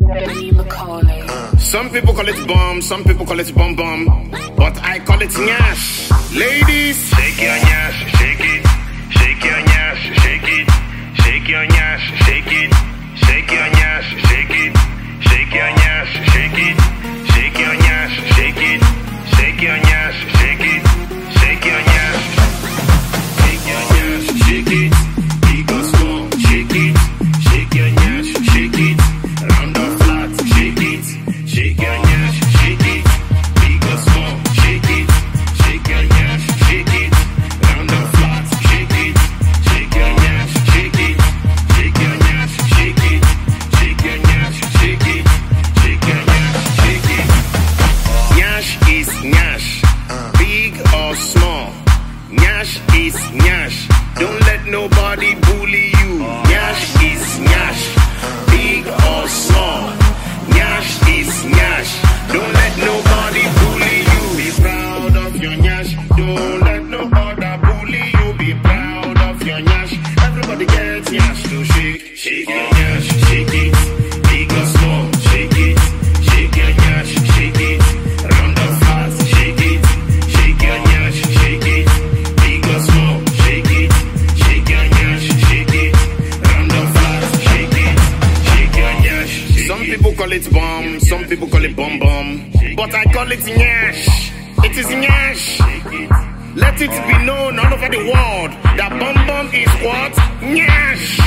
Some people call it bomb, some people call it bum bum, but I call it nyash. Ladies, shake your nyash, shake it, shake your nyash, shake it, shake your nyash, shake it, shake your nyash, shake it, shake your nyash, shake it, shake your nyash, shake it, shake your nyash, shake it, shake your nyash, shake your nyash, shake it, big or small, shake it, shake your nyash, shake it, round or flat, shake it, shake your nyash, shake it, big or small, shake it, shake your nyash, shake it, round or flat, shake it, shake your nyash, shake it, shake your nyash, shake it, shake your nyash, shake it, shake your nyash, shake it. Nyash is nyash, big or small. Nyash is nyash, don't let nobody bully you. Nyash is nyash, big or small. Nyash is nyash, don't let nobody bully you. Be proud of your nyash, don't let nobody bully you. Be proud of your nyash, everybody gets nyash to shake. Shake your nyash, shake it, big or small, shake it. Shake your nyash, shake it, round or flat, shake it. Shake your nyash, shake it, big or small, shake it. Shake your nyash, shake it, round or flat, shake it. Shake your nyash. Some people call it bomb, some people call it bum bum, but I call it nyash. It is nyash. Let it be known all over the world that bum bum is what? Nyash.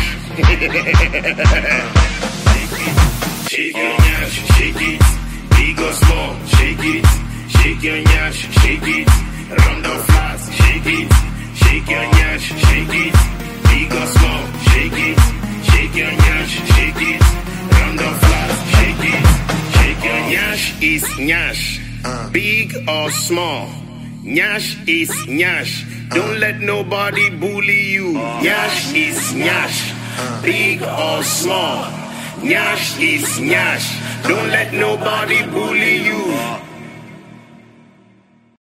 Shake your nyash, shake it, big or small, shake it. Shake your nyash, shake it, round or flat, shake it. Shake your nyash, shake it, big or small, shake it. Shake your nyash, shake it, round or flat, shake it. Shake your nyash is nyash, big or small. Nyash is nyash, don't let nobody bully you. Nyash is nyash, big or small. Nyash is nyash, don't let nobody bully you.